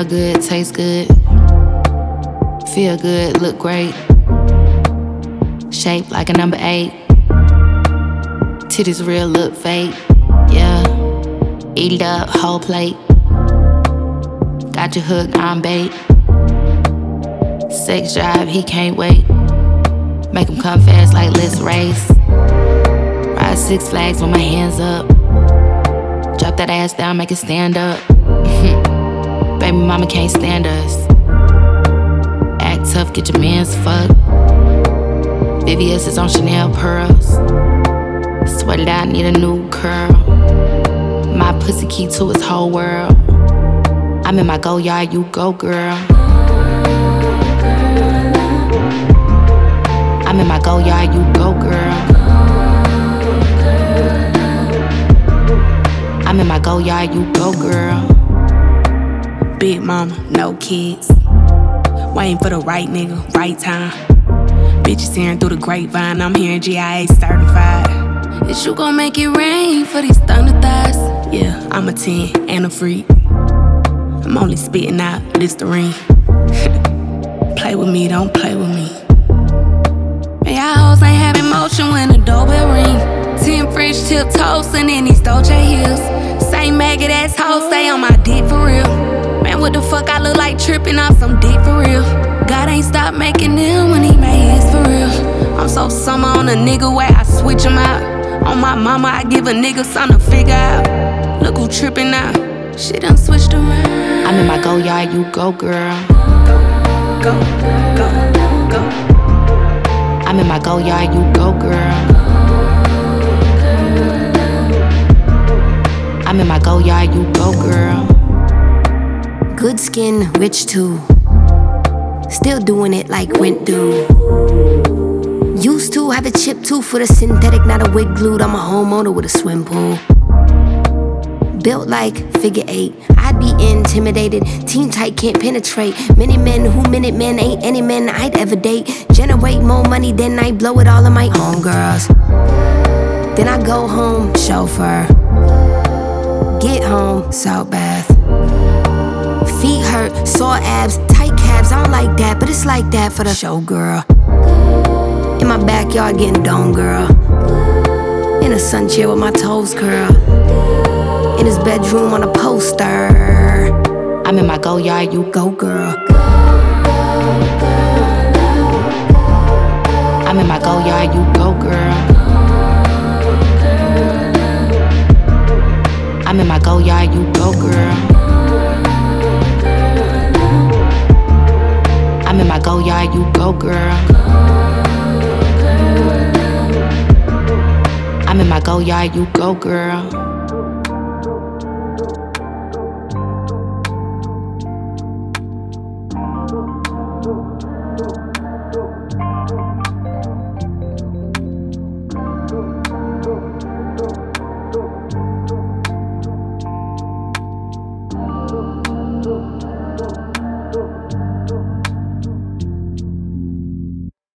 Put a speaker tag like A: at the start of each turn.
A: good, taste good. Feel good, look great. Shaped like a number 8. Titties real, look fake. Yeah. Eat it up, whole plate. Got you hooked, I'm bait. Sex drive, he can't wait. Make him come fast like let's race. Ride Six Flags with my hands up. Drop that ass down, make it stand up. Baby mama can't stand us. Act tough, get your mans fucked. VVS is on Chanel pearls. Sweat it out, need a new curl. My pussy key to his whole world. I'm in my go yard, you go girl. I'm in my go yard, you go girl. I'm in my go yard, you go girl.
B: Big mama, no kids. Waiting for the right nigga, right time. Bitches hearing through the grapevine, I'm hearing GIA certified. Is you gon' make it rain for these thunder thighs? Yeah, I'm a 10 and a freak. I'm only spitting out Listerine. Play with me, don't play with me. Man, y'all hoes ain't having motion when the doorbell ring. 10 French tip toast and in these Dolce heels. Same maggot ass hoes stay on my dick for real. Man, what the fuck I look like tripping off some dick for real? God ain't stopped making them when he made his for real. I'm so summer on a nigga way, I switch him out. On my mama, I give a nigga something to figure out. Look who tripping now, she done switched around.
A: I'm in my go yard, you go girl.
B: Go, go, go.
A: I'm in my go yard, you go girl. I'm in my go yard, you go girl.
C: Good skin, rich too. Still doing it like rent due. Used to have a chip tooth for the synthetic, not a wig glued. I'm a homeowner with a swim pool. Built like figure 8, I'd be intimidated. Team tight, can't penetrate. Many men who minute men ain't any men I'd ever date. Generate more money than I blow it all on my homegirls. Then I go home, chauffeur. Get home, salt bath. Feet hurt, sore abs, tight calves. I don't like that, but it's like that for the show, girl. In my backyard getting dome, girl. In a sun chair with my toes curl. In his bedroom on a poster.
A: I'm in my go yard, you
C: Go, girl.
A: I'm in my go yard, you go girl. I'm in my go yard, you go girl. I'm in my go yard, you go girl. I'm in my go yard, you go girl.